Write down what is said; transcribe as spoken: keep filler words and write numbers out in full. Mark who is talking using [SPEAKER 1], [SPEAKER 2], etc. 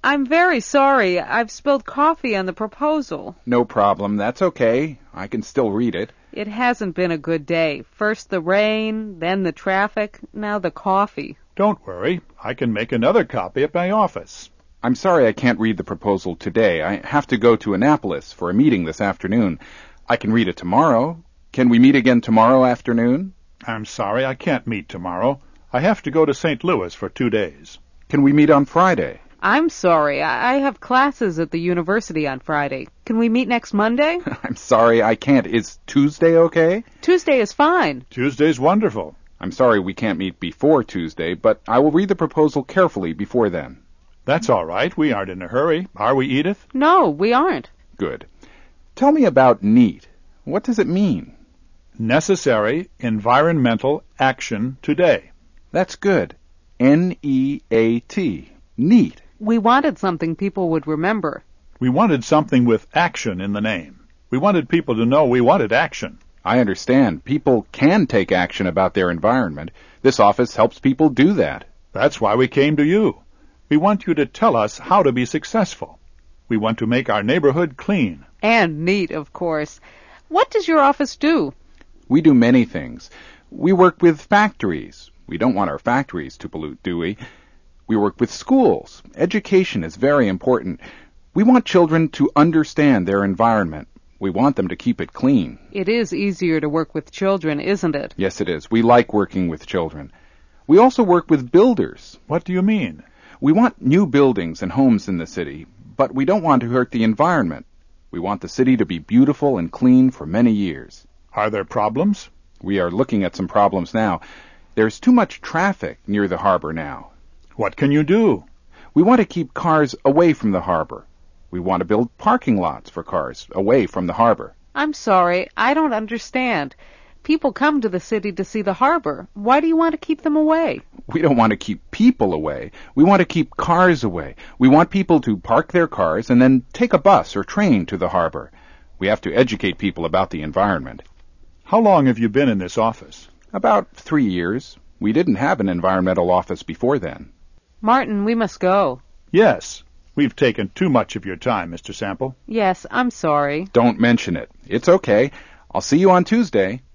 [SPEAKER 1] I'm very sorry. I've spilled coffee on the proposal.
[SPEAKER 2] No problem. That's okay. I can still read it.
[SPEAKER 1] It hasn't been a good day. First the rain, then the traffic, now the coffee.
[SPEAKER 3] Don't worry. I can make another copy at my office.
[SPEAKER 2] I'm sorry I can't read the proposal today. I have to go to Annapolis for a meeting this afternoon. I can read it tomorrow. Can we meet again tomorrow afternoon?
[SPEAKER 3] I'm sorry I can't meet tomorrow. I have to go to Saint Louis for two days.
[SPEAKER 2] Can we meet on Friday?
[SPEAKER 1] I'm sorry. I I have classes at the university on Friday. Can we meet next Monday?
[SPEAKER 2] I'm sorry I can't. Is Tuesday okay?
[SPEAKER 1] Tuesday is fine.
[SPEAKER 3] Tuesday's wonderful.
[SPEAKER 2] I'm sorry we can't meet before Tuesday, but I will read the proposal carefully before then.
[SPEAKER 3] That's all right. We aren't in a hurry. Are we, Edith?
[SPEAKER 1] No, we aren't.
[SPEAKER 2] Good. Tell me about NEAT. What does it mean?
[SPEAKER 3] Necessary Environmental Action Today.
[SPEAKER 2] That's good. N E A T. NEAT.
[SPEAKER 1] We wanted something people would remember.
[SPEAKER 3] We wanted something with action in the name. We wanted people to know we wanted action.
[SPEAKER 2] I understand. People can take action about their environment. This office helps people do that.
[SPEAKER 3] That's why we came to you. We want you to tell us how to be successful. We want to make our neighborhood clean.
[SPEAKER 1] And neat, of course. What does your office do?
[SPEAKER 2] We do many things. We work with factories. We don't want our factories to pollute, do we? We work with schools. Education is very important. We want children to understand their environment. We want them to keep it clean.
[SPEAKER 1] It is easier to work with children, isn't it?
[SPEAKER 2] Yes, it is. We like working with children. We also work with builders.
[SPEAKER 3] What do you mean?
[SPEAKER 2] We want new buildings and homes in the city, but we don't want to hurt the environment. We want the city to be beautiful and clean for many years.
[SPEAKER 3] Are there problems?
[SPEAKER 2] We are looking at some problems now. There's too much traffic near the harbor now.
[SPEAKER 3] What can you do?
[SPEAKER 2] We want to keep cars away from the harbor. We want to build parking lots for cars away from the harbor.
[SPEAKER 1] I'm sorry, I don't understand. People come to the city to see the harbor. Why do you want to keep them away?
[SPEAKER 2] We don't want to keep people away. We want to keep cars away. We want people to park their cars and then take a bus or train to the harbor. We have to educate people about the environment.
[SPEAKER 3] How long have you been in this office?
[SPEAKER 2] About three years. We didn't have an environmental office before then.
[SPEAKER 1] Martin, we must go.
[SPEAKER 3] Yes. We've taken too much of your time, Mister Sample.
[SPEAKER 1] Yes, I'm sorry.
[SPEAKER 2] Don't mention it. It's okay. I'll see you on Tuesday.